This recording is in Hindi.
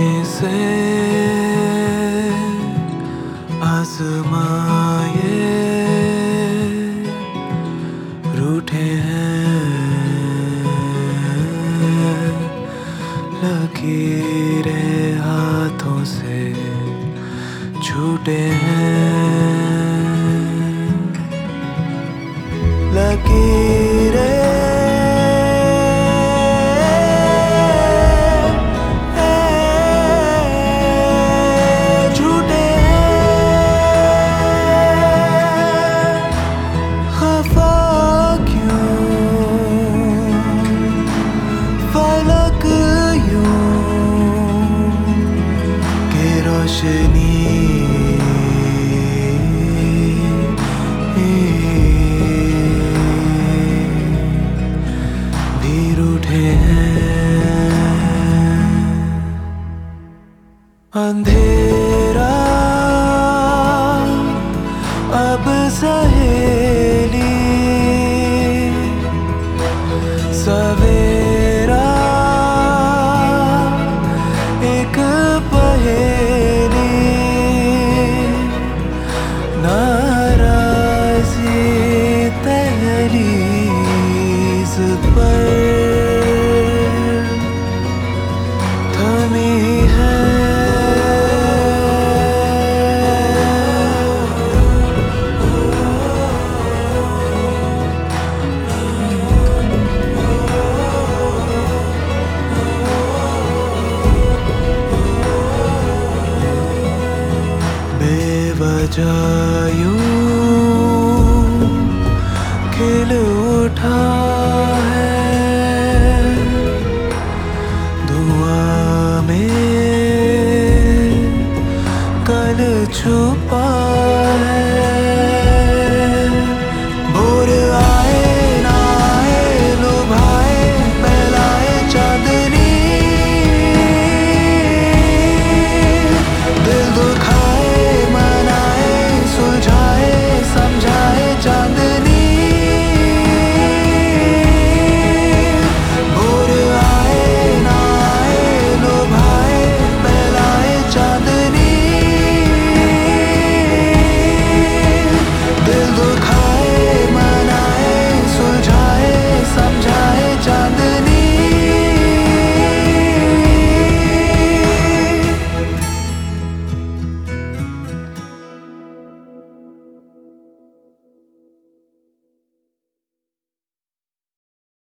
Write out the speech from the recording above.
से आसमां ये रूठे हैं, लकीरें हाथों से छूटे हैं, लकीरें रोशनी भी रूठे हैं, अंधेरा अब सहेली सवेरा एक पहेली, नाराज़ी तहरीज़ पर थमी है, बेवजह यूं खिल उठा है, धुआं में कल छुपा